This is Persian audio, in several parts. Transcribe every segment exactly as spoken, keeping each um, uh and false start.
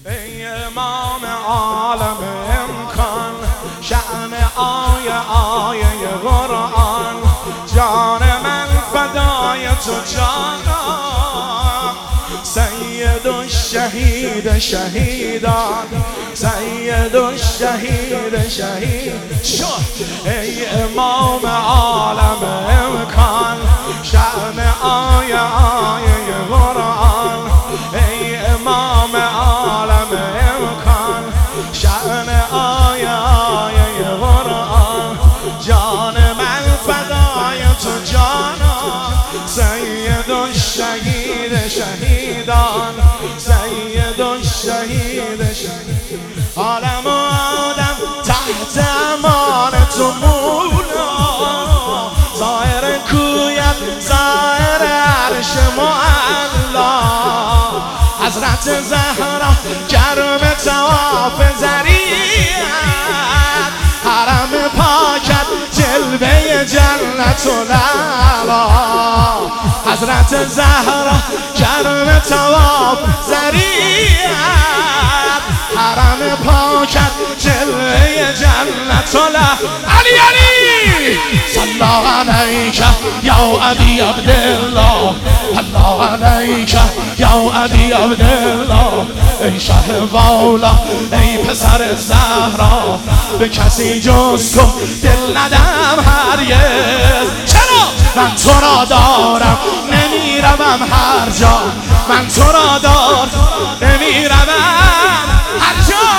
ای امام عالم امکان، شأن آیه آیه قرآن، جان من فدای تو جانم، سید الشهید شهیدان، سید الشهید شهید شد. ای امام عالم امکان، شأن آیه آیه قرآن، ای امام عالم امکان، شأن آیه آیه قرآن، جان من فدای تو جانم، سید الشهید شهیدان، سید الشهید شهید. عالم و آدم تحت امان تو مولا، ظاهر کویت ظاهر عرش معلا، حضرت زهرا کرم طواف زریعت، حرم پاکت جلوه جنت العلا، حضرت زهرا کرم طواف زریعت، حرم پاکت جلوه جنت العلا. علی علی صلی علیک یا ابی عبدالله، الله علیک یا ابی عبدالله. ای شه والا ای پسر زهرا، به کسی جز تو دل ندم هرگز. چرا؟ من تو را دارم نمیروم هر جا، من تو را دارم نمیروم هر جا.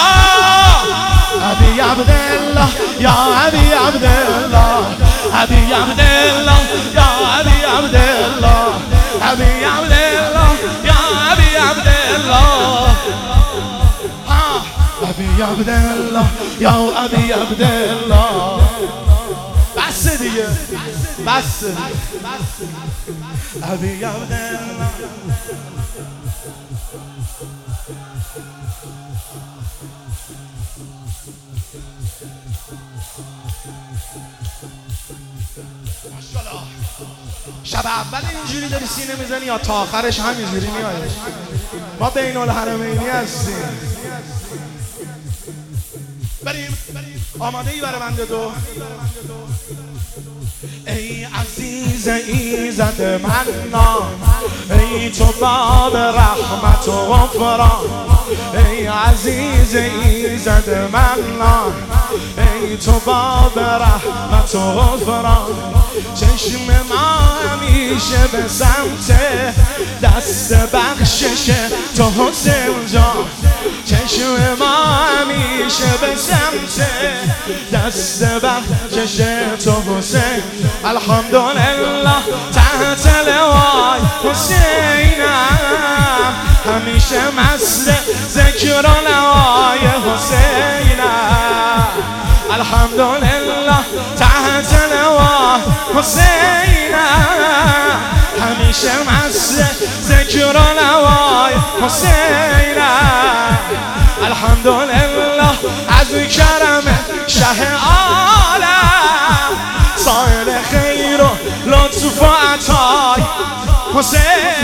ابی عبدالله یا ابی عبدالله، ابی عبدالله یا ابی عبدالله، ابی عبدالله یا ابی عبدالله، ابی عبدالله یا ابی عبدالله. بس دیگه بس. ابی عبدالله شب اول اینجوری داری سینه میزنی یا تا آخرش همینجوری میای؟ ما بین الحرمینی هستیم. بریم. آماده ای برای بنده دو؟ ای عزیز ایزد منان، ای تو باب رحمت و غفران، ای عزیز ایزد منان، ای تو باب رحمت و غفران. چشم ما همیشه به سمت دست بخشش تو حسین جان، چشم ما همیشه به سمت دست بخشش تو حسین. الحمدلله تحت لوای حسینم، همیشه مست ذکر و نوای حسینم. الحمدلله تحت لوای حسینم، همیشه مست ذکر و نوای حسینم. الحمدلله از کرم شه عالم، سائل خیر و لطف و عطای حسین.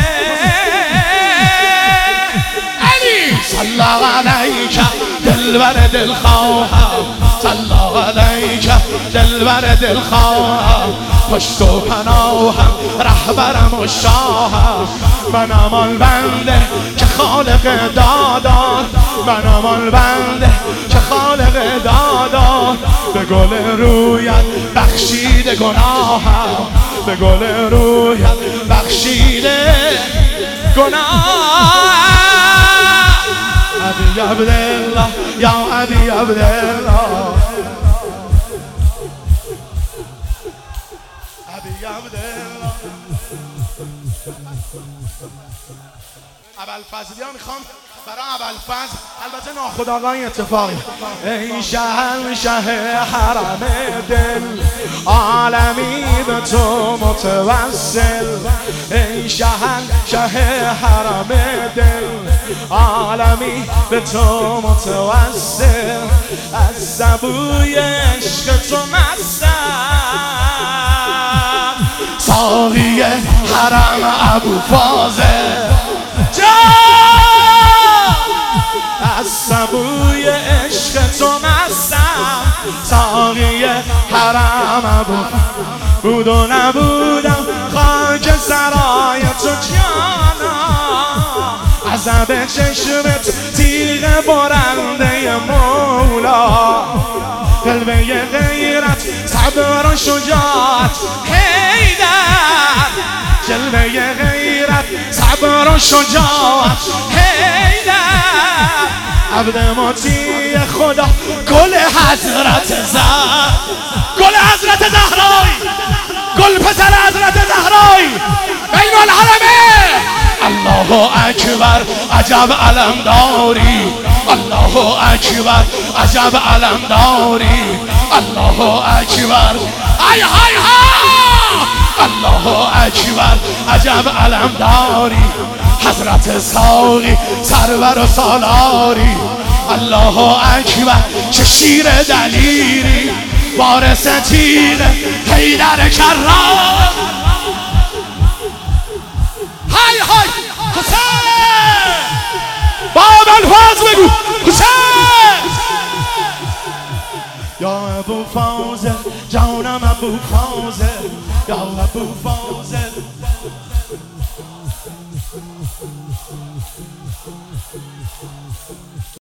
علی صلی علیک دلبر دلخواهم، صلی علیک دلبر دلخواهم، پشت و پناهم رهبرم و شاهم. منم آن بنده که خالق دادار، منم آن بنده که خالق دادار. به گل رویت بخشیده گناهم، به گل رویت بخشیده گناهم. ابی عبدالله یا ابی عبدالله، ابی عبدالله. ابوالفضلی ها میخوام برای ابوالفضل، البته ناخودآگاه اتفاقی. ای شهنشه حرم دل، عالمی به تو متوسل. ای شهنشه حرم دل، عالمی به تو متوسل. از سبوی عشق تو مستم، ساقی حرم ابوالفضل. بوی عشق تو مستم، ساقی حرم بود بود و نبودم، خاک سرای تو جانم، عذاب چشمت تیغ برنده مولا، قلبه غیرت صبر و شجاعت حیدر، جلوه غیرت صبر و شجاعت حیدر، عبد مطیع خدا گل حضرت زهرا، گل حضرت زهرایی، گل پسر حضرت زهرایی بین الحرمین. الله اکبر عجب علم داری، الله اکبر عجب علم داری، الله اکبر ای های ها، الله اکبر عجب علم داری، حضرت ساقی سرور و سالاری، الله اکبر چه شیر دلیری، وارث تیغ حیدر کرام. های های حسین باب الفاظ بگو حسین. یا ابو فاضل جانم ابو فاضل، یا ابو فاضل.